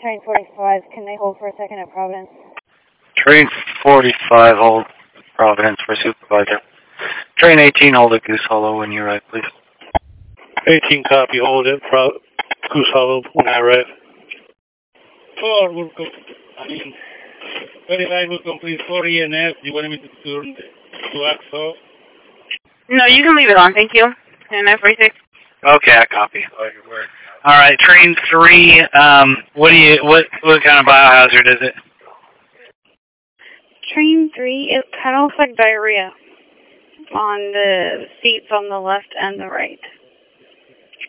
train 45, can they hold for a second at Providence? Train 45, hold Providence for supervisor. Train 18, hold at Goose Hollow when you arrive, please. 18 copy, hold it, Goose Hollow when I arrive. 4 will come, 35 will complete 4 ENF. You want me to act so? No, you can leave it on, thank you. ENF 46. Okay, I copy. All right, train 3. What kind of biohazard is it? Train 3, it kind of looks like diarrhea on the seats on the left and the right.